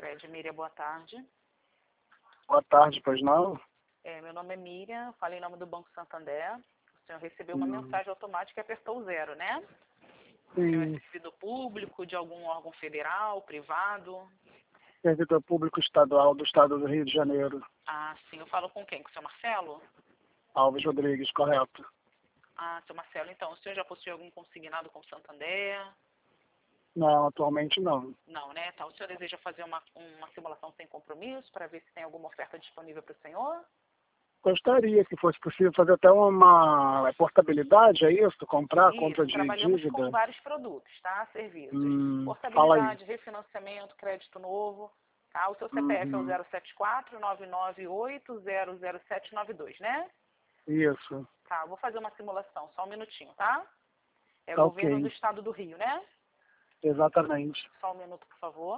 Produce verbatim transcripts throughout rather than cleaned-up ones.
Sicredi. Miriam, boa tarde. Boa tarde, pois não? É, meu nome é Miriam, falei em nome do Banco Santander. O senhor recebeu uma Hum. mensagem automática e apertou o zero, né? O Sim. senhor é servidor público de algum órgão federal, privado? Servidor público estadual do estado do Rio de Janeiro. Ah, sim. Eu falo com quem? Com o seu Marcelo? Alves Rodrigues, correto. Ah, seu Marcelo, então, o senhor já possui algum consignado com o Santander? Não, atualmente não. Não, né? Tá. O senhor deseja fazer uma, uma simulação sem compromisso para ver se tem alguma oferta disponível para o senhor? Gostaria que fosse possível fazer até uma portabilidade, é isso? Comprar, compra Isso, de trabalhamos com dívida? vários produtos, tá? Serviços. Hum, fala aí. Portabilidade, refinanciamento, crédito novo. Tá? O seu C P F é o Uhum. zero sete quatro, nove nove oito, zero zero sete nove dois, né? Isso. Tá, vou fazer uma simulação, só um minutinho, tá? É o Tá governo do ok. estado do Rio, né? Exatamente. Só um minuto, por favor.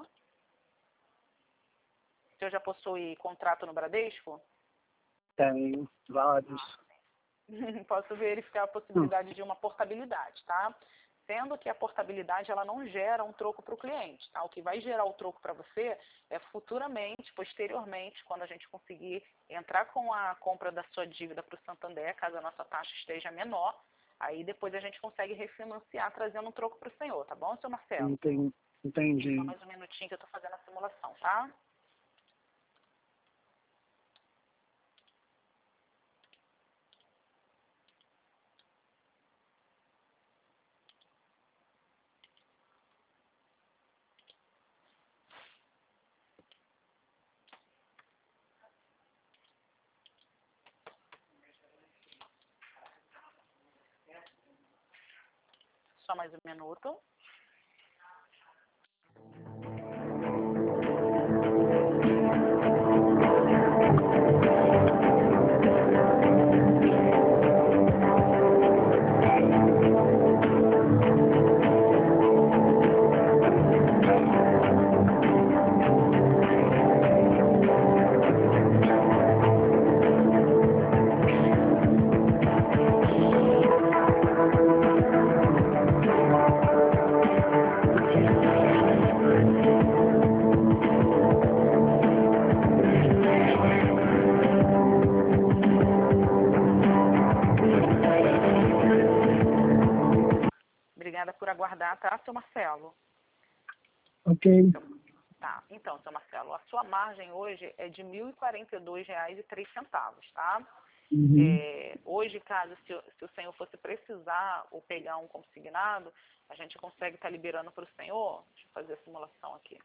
O senhor já possui contrato no Bradesco? Tem vários. Posso verificar a Hum. possibilidade de uma portabilidade, tá? Sendo que a portabilidade ela não gera um troco para o cliente, tá? O que vai gerar o troco para você é futuramente, posteriormente, quando a gente conseguir entrar com a compra da sua dívida para o Santander, caso a nossa taxa esteja menor, aí depois a gente consegue refinanciar trazendo um troco para o senhor, tá bom, seu Marcelo? Entendi. Entendi. Só mais um minutinho que eu estou fazendo a simulação, tá? Só mais um minuto. Obrigada por aguardar, tá, seu Marcelo? Ok. Tá, então, seu Marcelo, a sua margem hoje é de mil e quarenta e dois reais e três centavos, tá? Uhum. É, hoje, caso se, se o senhor fosse precisar ou pegar um consignado, a gente consegue estar liberando para o senhor. Deixa eu fazer a simulação aqui.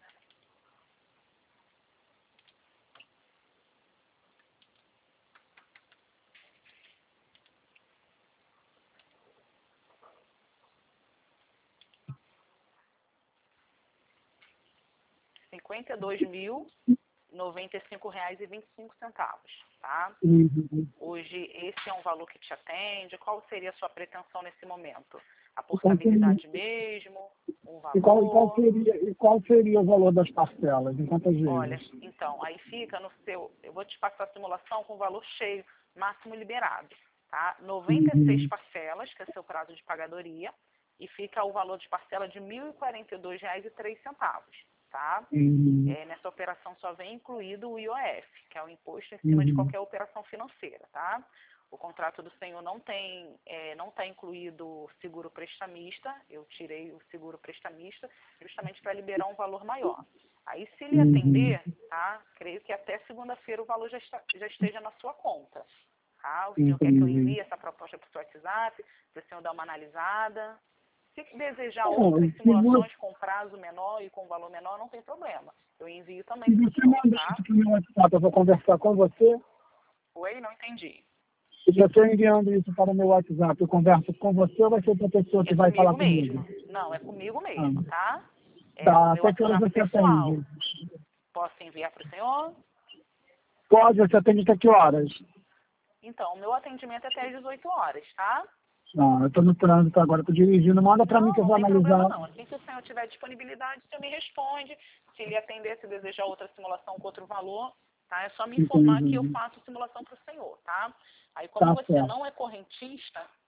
cinquenta e dois mil, noventa e cinco reais e vinte e cinco centavos, tá? Uhum. Hoje, esse é um valor que te atende. Qual seria a sua pretensão nesse momento? A E qual seria, portabilidade mesmo? Um e qual, e qual valor? seria, e qual seria o valor das parcelas? Em quantas Olha, vezes? então, aí fica no seu... Eu vou te passar a simulação com o valor cheio, máximo liberado, tá? noventa e seis Uhum. parcelas, que é seu prazo de pagadoria, e fica o valor de parcela de mil e quarenta e dois reais e três centavos, tá? Uhum. É, nessa operação só vem incluído o I O F, que é o imposto em cima de Uhum. qualquer operação financeira, tá? O contrato do senhor não tem, é, não está incluído seguro prestamista. Eu tirei o seguro prestamista justamente para liberar um valor maior. Aí, se ele Uhum. atender, tá? Creio que até segunda-feira o valor já, está, já esteja na sua conta, tá? O senhor quer que eu Entendi. envie essa proposta para o seu WhatsApp, para o senhor dar uma analisada? Se desejar Bom, outras se você, simulações com prazo menor e com valor menor, não tem problema. Eu envio também se para o você senhor, mandar tá? isso para o meu WhatsApp, eu vou conversar com você. Oi, não entendi. Se você enviando isso para o meu WhatsApp, eu converso com você ou vai ser outra pessoa É que vai falar comigo comigo? mesmo. Não, é comigo Ah, mesmo, tá? É o tá. meu Até que horas WhatsApp você pessoal. atende? Posso enviar para o senhor? Pode, você atende até que horas? Então, o meu atendimento é até às dezoito horas, tá? Ah, eu estou no trânsito agora, estou dirigindo. Manda para mim que Não, eu não vou tem problema analisar. não. Assim que o senhor tiver disponibilidade, o senhor me responde. Se ele atender, se desejar outra simulação com outro valor, tá? É só me informar que eu Entendi. faço simulação para o senhor, tá? Aí, como Tá você certo. não é correntista,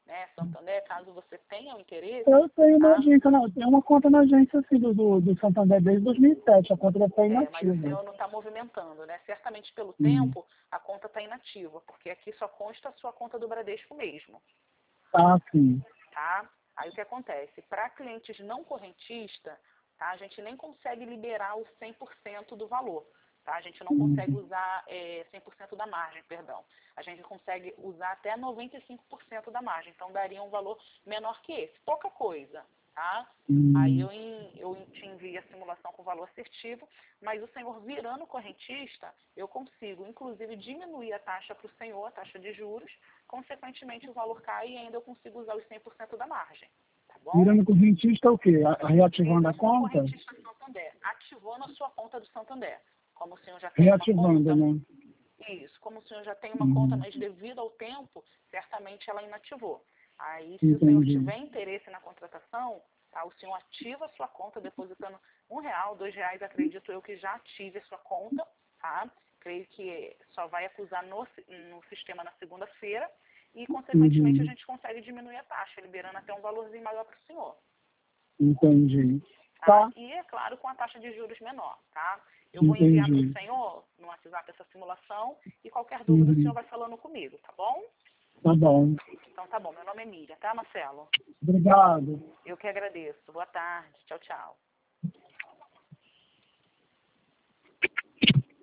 né, Santander, caso você tenha o interesse. Eu tenho uma tá? agência, não, eu tenho uma conta na agência assim, do, do, do Santander desde dois mil e sete, a conta já está É, mas o inativa. senhor não está movimentando, né? Certamente pelo Hum. tempo a conta está inativa, porque aqui só consta a sua conta do Bradesco mesmo. Ah, sim. Tá? Aí o que acontece? Para clientes não correntistas, tá? A gente nem consegue liberar o cem por cento do valor. Tá? A gente não Hum. consegue usar é, cem por cento da margem, perdão. A gente consegue usar até noventa e cinco por cento da margem. Então daria um valor menor que esse. Pouca coisa. Tá? Hum. Aí eu, eu te envio a simulação com valor assertivo, mas o senhor virando correntista, eu consigo, inclusive, diminuir a taxa para o senhor, a taxa de juros, consequentemente o valor cai e ainda eu consigo usar os cem por cento da margem. Tá bom? Virando correntista o quê? A- Reativando a Virando conta? correntista Santander, ativando a sua conta do Santander. Como o senhor já tem uma Reativando, conta, né? isso, como o senhor já tem uma Hum. conta, mas devido ao tempo, certamente ela inativou. Aí, se Entendi. o senhor tiver interesse na contratação, tá, o senhor ativa a sua conta depositando um real, dois reais, acredito eu que já ative a sua conta, tá? Creio que só vai acusar no, no sistema na segunda-feira e, consequentemente, Uhum. a gente consegue diminuir a taxa, liberando até um valorzinho maior para o senhor. Entendi. Tá? Tá. E, é claro, com a taxa de juros menor, tá? Eu vou enviar para o senhor, no WhatsApp, essa simulação e qualquer dúvida Uhum. o senhor vai falando comigo, tá bom? Tá bom. Então tá bom, meu nome é Miriam, tá, Marcelo? Obrigado. Eu que agradeço. Boa tarde. Tchau, tchau.